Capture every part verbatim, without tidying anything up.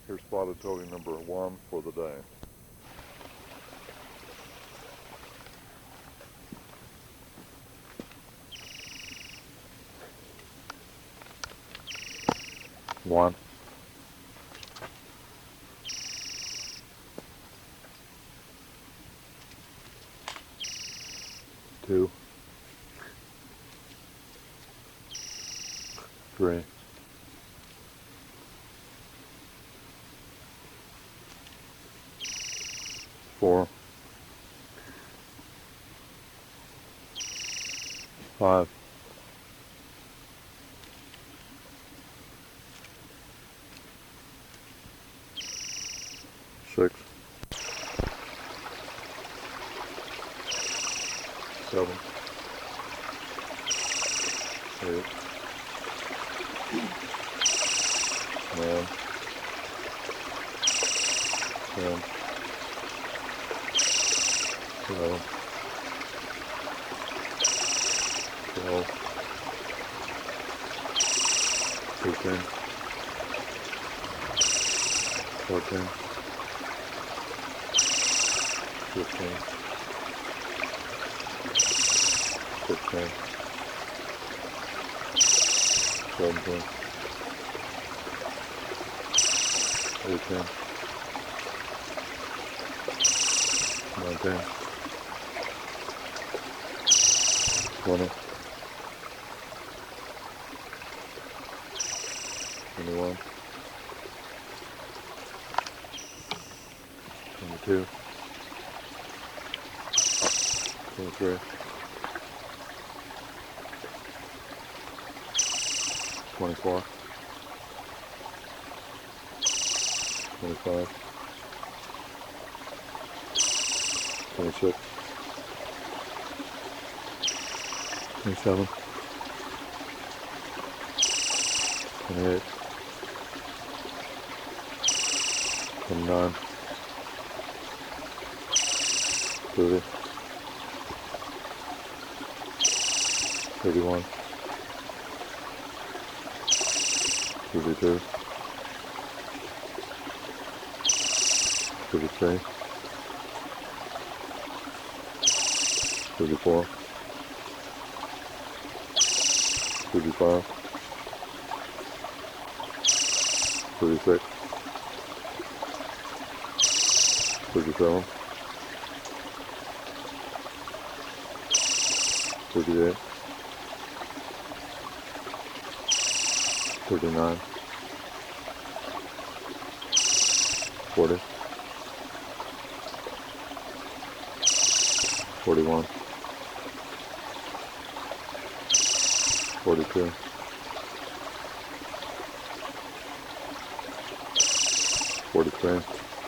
Here's spotted toady number one for the day. One. Two. Three. Four. Five. Six. Seven. Eight. Nine. Ten. Eleven. Twelve. Thirteen. Fourteen. Fifteen. Sixteen. Seventeen. Eighteen. Nineteen. Twenty. Twenty-one. Twenty-two. Twenty-three. Twenty-four. Twenty-five. Twenty-six. Twenty-seven. Twenty-eight. Twenty-nine. Thirty. Thirty-one. Thirty-two. Thirty-three. Thirty-four. Thirty-five. Thirty-six. Thirty-seven. Thirty-eight. Thirty-nine. Forty. Forty-one. Forty-two. Forty-three.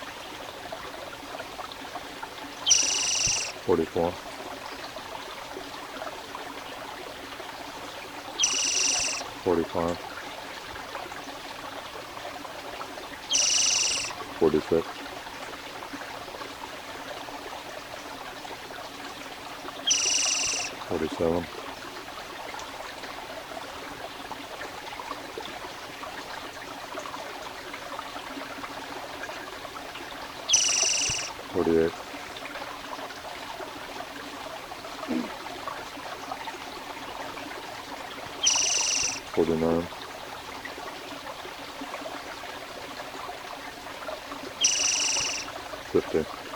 Forty-four. Forty-five. Forty-six. Forty-seven. Forty-eight. Forty-nine. Fifty.